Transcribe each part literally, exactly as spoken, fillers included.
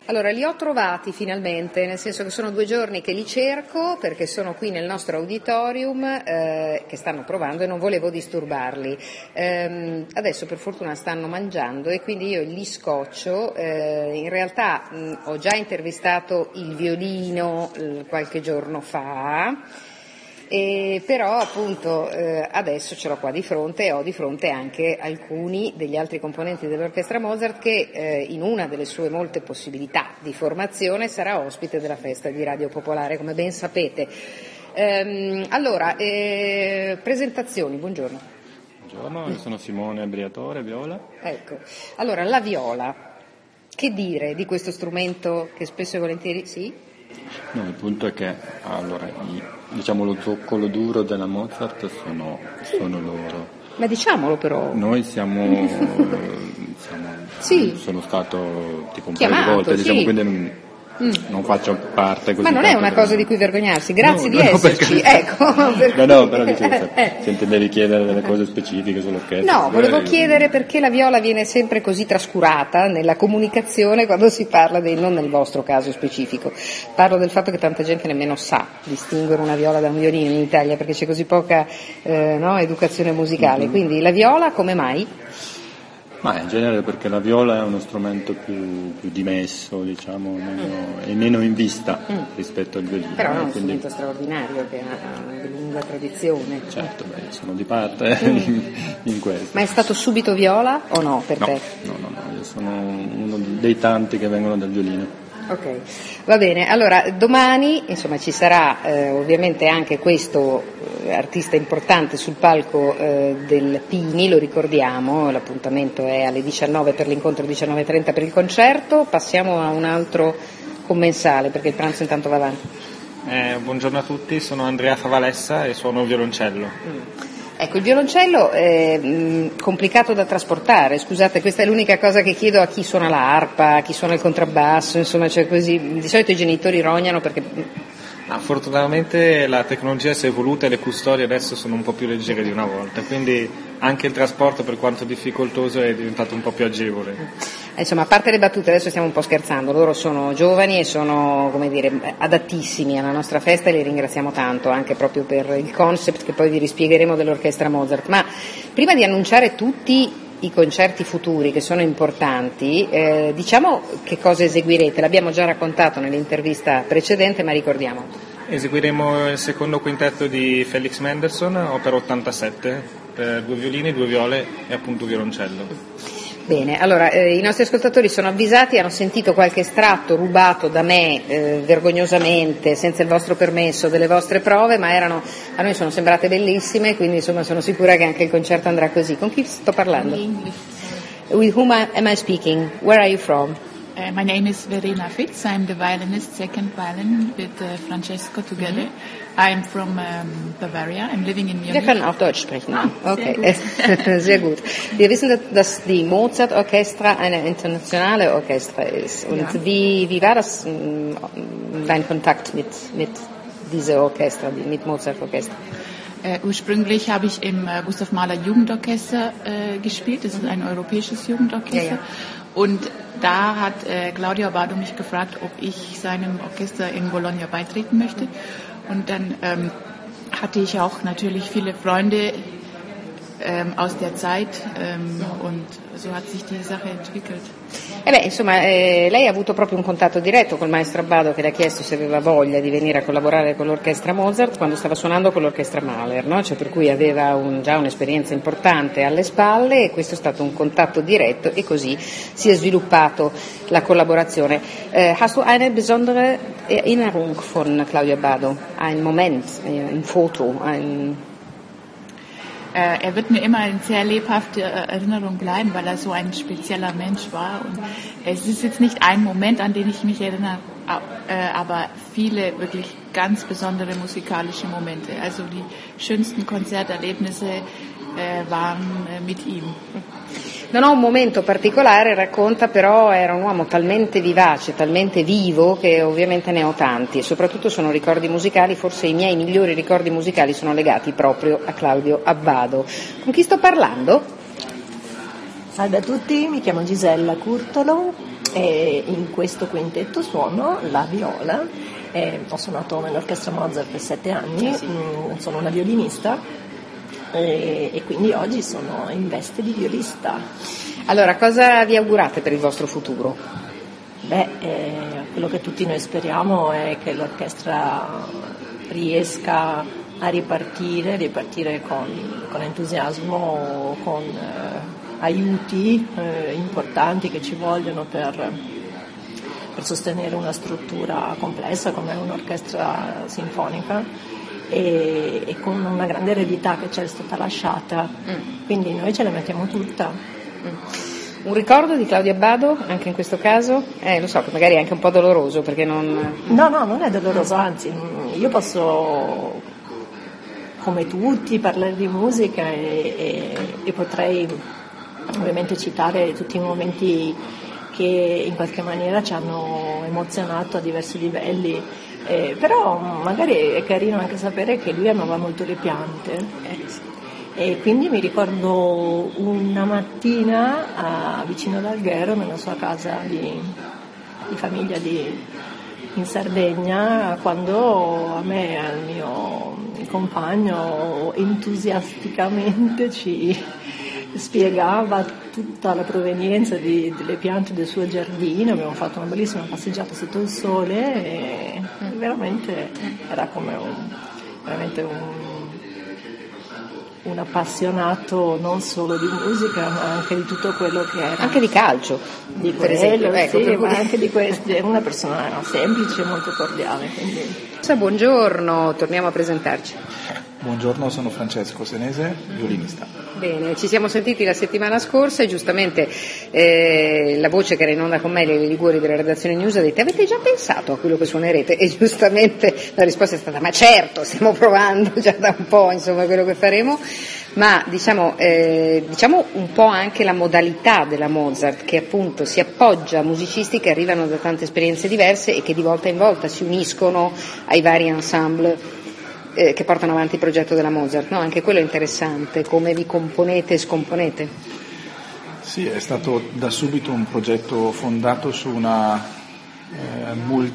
Allora, li ho trovati finalmente, nel senso che sono due giorni che li cerco perché sono qui nel nostro auditorium eh, che stanno provando e non volevo disturbarli. Ehm, adesso per fortuna stanno mangiando e quindi io li scoccio. Eh, in realtà mh, ho già intervistato il violino eh, qualche giorno fa. E però appunto eh, adesso ce l'ho qua di fronte e ho di fronte anche alcuni degli altri componenti dell'Orchestra Mozart che eh, in una delle sue molte possibilità di formazione sarà ospite della festa di Radio Popolare, come ben sapete. Ehm, allora, eh, presentazioni, buongiorno. Buongiorno, io sono Simone Briatore, viola. Ecco, allora la viola, che dire di questo strumento che spesso e volentieri, sì? No, il punto è che allora, i, diciamo lo zoccolo duro della Mozart sono, sono loro. Ma diciamolo però. Noi siamo, eh, siamo sì. sono stato tipo un Chiamato, paio di volte, diciamo, sì. quindi non, mm. non faccio parte così. Ma non è una cosa per... di cui vergognarsi, grazie no, di no, esserci, perché... ecco. No, no, però dicevo, se, se intendevi chiedere delle cose specifiche sull'orchestra. No, volevo chiedere perché la viola viene sempre così trascurata nella comunicazione quando si parla dei, non nel vostro caso specifico, parlo del fatto che tanta gente nemmeno sa distinguere una viola da un violino in Italia perché c'è così poca eh, no, educazione musicale, mm-hmm. Quindi la viola come mai? Ma in genere perché la viola è uno strumento più, più dimesso, diciamo, meno, mm. e meno in vista mm. rispetto al violino. Però è un quindi... strumento straordinario che ha una lunga tradizione. Certo, beh, sono di parte mm. in, in questo. Ma è stato subito viola o no per no, te? No, no, no, io sono uno dei tanti che vengono dal violino. Ok, va bene, allora domani insomma ci sarà eh, ovviamente anche questo eh, artista importante sul palco eh, del Pini, lo ricordiamo, l'appuntamento è alle diciannove per l'incontro, diciannove e trenta per il concerto, passiamo a un altro commensale perché il pranzo intanto va avanti. Eh, buongiorno a tutti, sono Andrea Favalessa e suono il violoncello. Mm. Ecco, il violoncello è mh, complicato da trasportare, scusate, questa è l'unica cosa che chiedo a chi suona l'arpa, a chi suona il contrabbasso, insomma, cioè così, di solito i genitori rognano perché... Ah, fortunatamente la tecnologia si è evoluta e le custodie adesso sono un po' più leggere di una volta, quindi anche il trasporto, per quanto difficoltoso, è diventato un po' più agevole. Insomma, a parte le battute, adesso stiamo un po' scherzando, loro sono giovani e sono, come dire, adattissimi alla nostra festa e li ringraziamo tanto anche proprio per il concept che poi vi rispiegheremo dell'Orchestra Mozart. Ma prima di annunciare tutti i concerti futuri che sono importanti, eh, diciamo che cosa eseguirete, l'abbiamo già raccontato nell'intervista precedente, ma ricordiamo. Eseguiremo il secondo quintetto di Felix Mendelssohn, opera ottantasette, per due violini, due viole e appunto violoncello. Bene, allora eh, i nostri ascoltatori sono avvisati, hanno sentito qualche estratto rubato da me eh, vergognosamente, senza il vostro permesso, delle vostre prove, ma erano, a noi sono sembrate bellissime, quindi insomma sono sicura che anche il concerto andrà così. Con chi sto parlando? With whom am I speaking? Where are you from? Uh, my name is Verena Fitz. I'm the violinist, second violin with uh, Francesco together. Mm-hmm. I'm from um, Bavaria. I'm living in Munich. Wir können auch Deutsch sprechen. Ah, okay, sehr gut. Sehr gut. Wir wissen, dass die Mozart-Orchestra eine internationale Orchestra ist. Und ja. wie, wie war das, dein Kontakt mit, mit dieser Orchestra, mit Mozart-Orchestra? Äh, ursprünglich habe ich im äh, Gustav Mahler Jugendorchester äh, gespielt. Das ist ein europäisches Jugendorchester. Ja, ja. Und da hat äh, Claudio Abbado mich gefragt, ob ich seinem Orchester in Bologna beitreten möchte. Und dann ähm, hatte ich auch natürlich viele Freunde ähm, aus der Zeit ähm, und so hat sich die Sache entwickelt. Eh beh, insomma, eh, lei ha avuto proprio un contatto diretto col maestro Abbado che le ha chiesto se aveva voglia di venire a collaborare con l'Orchestra Mozart quando stava suonando con l'Orchestra Mahler, no? Cioè, per cui aveva un, già un'esperienza importante alle spalle e questo è stato un contatto diretto e così si è sviluppato la collaborazione. Eh, hast du eine besondere Erinnerung von Claudio Abbado? Ein Moment, ein Foto, ein... Er wird mir immer in sehr lebhafte Erinnerung bleiben, weil er so ein spezieller Mensch war. Und es ist jetzt nicht ein Moment, an den ich mich erinnere, aber viele wirklich ganz besondere musikalische Momente. Also die schönsten Konzerterlebnisse waren mit ihm. Non ho un momento particolare, racconta, però era un uomo talmente vivace, talmente vivo che ovviamente ne ho tanti e soprattutto sono ricordi musicali, forse i miei migliori ricordi musicali sono legati proprio a Claudio Abbado. Con chi sto parlando? Salve a tutti, mi chiamo Gisella Curtolo e in questo quintetto suono la viola. Eh, ho suonato nell'orchestra Mozart per sette anni, sì. mh, sono una violinista e, e quindi oggi sono in veste di violista. Allora, cosa vi augurate per il vostro futuro? Beh, eh, quello che tutti noi speriamo è che l'orchestra riesca a ripartire, ripartire con, con entusiasmo, con eh, aiuti eh, importanti che ci vogliono per, per sostenere una struttura complessa come un'orchestra sinfonica e, e con una grande eredità che ci è stata lasciata, mm. quindi noi ce la mettiamo tutta. Mm. Un ricordo di Claudio Abbado, anche in questo caso? Eh, lo so che magari è anche un po' doloroso perché non... No, no, non è doloroso, anzi, io posso, come tutti, parlare di musica e, e, e potrei ovviamente citare tutti i momenti che in qualche maniera ci hanno emozionato a diversi livelli, eh, però magari è carino anche sapere che lui amava molto le piante. Eh, E quindi mi ricordo una mattina a, vicino ad Alghero, nella sua casa di, di famiglia di, in Sardegna, quando a me e al mio compagno entusiasticamente ci spiegava tutta la provenienza di, delle piante del suo giardino. Abbiamo fatto una bellissima passeggiata sotto il sole e veramente era come un, veramente un un appassionato non solo di musica ma anche di tutto quello che era, anche di calcio di per quello, esempio, ecco, sì, per ma anche di questo, è una persona semplice e molto cordiale, quindi. Buongiorno, torniamo a presentarci. Buongiorno, sono Francesco Senese, violinista. Bene, ci siamo sentiti la settimana scorsa e giustamente eh, la voce che era in onda con me, le Liguori della redazione News, ha detto: avete già pensato a quello che suonerete? E giustamente la risposta è stata: ma certo, stiamo provando già da un po', insomma, quello che faremo. Ma diciamo, eh, diciamo un po' anche la modalità della Mozart, che appunto si appoggia a musicisti che arrivano da tante esperienze diverse e che di volta in volta si uniscono ai vari ensemble eh, che portano avanti il progetto della Mozart, no? Anche quello è interessante, come vi componete e scomponete. Sì, è stato da subito un progetto fondato su una eh,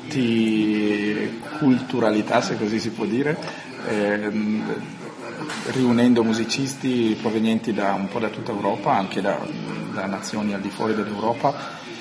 multiculturalità, se così si può dire, eh, riunendo musicisti provenienti da un po' da tutta Europa, anche da, da nazioni al di fuori dell'Europa,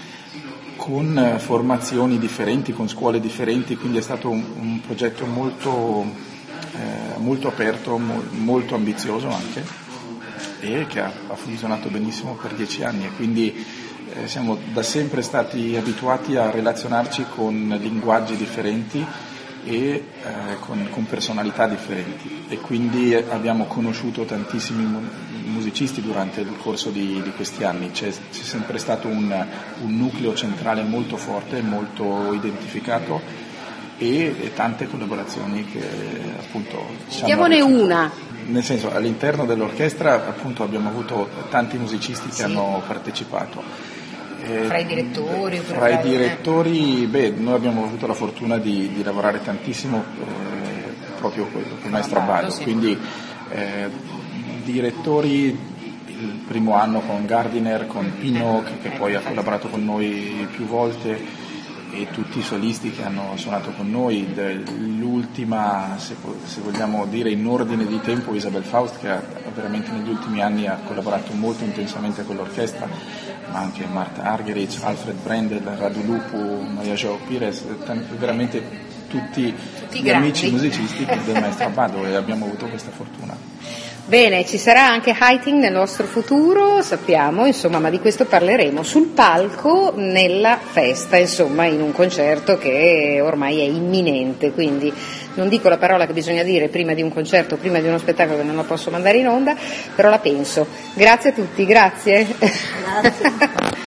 con formazioni differenti, con scuole differenti, quindi è stato un, un progetto molto, eh, molto aperto, mo, molto ambizioso anche, e che ha, ha funzionato benissimo per dieci anni, e quindi eh, siamo da sempre stati abituati a relazionarci con linguaggi differenti e eh, con, con personalità differenti, e quindi abbiamo conosciuto tantissimi mu- musicisti durante il corso di, di questi anni. C'è, c'è sempre stato un, un nucleo centrale molto forte, molto identificato, e, e tante collaborazioni che appunto diamone una. Nel senso, all'interno dell'orchestra appunto abbiamo avuto tanti musicisti che sì. hanno partecipato. Fra i direttori? Fra i direttori, beh, noi abbiamo avuto la fortuna di, di lavorare tantissimo eh, proprio con il maestro Abbado, sì. quindi eh, direttori il primo anno con Gardiner, con Pinot, che, che poi ha collaborato con noi più volte, e tutti i solisti che hanno suonato con noi. L'ultima, se, se vogliamo dire in ordine di tempo, Isabel Faust, che ha, veramente negli ultimi anni ha collaborato molto intensamente con l'orchestra, ma anche Marta Argerich, Alfred Brendel, Radu Lupu, Maria João Pires, t- veramente tutti, tutti gli grandi amici musicisti del maestro Abbado, e abbiamo avuto questa fortuna. Bene, ci sarà anche Haydn nel nostro futuro, sappiamo, insomma, ma di questo parleremo sul palco nella festa, insomma, in un concerto che ormai è imminente, quindi non dico la parola che bisogna dire prima di un concerto, prima di uno spettacolo che non la posso mandare in onda, però la penso. Grazie a tutti, grazie. Grazie.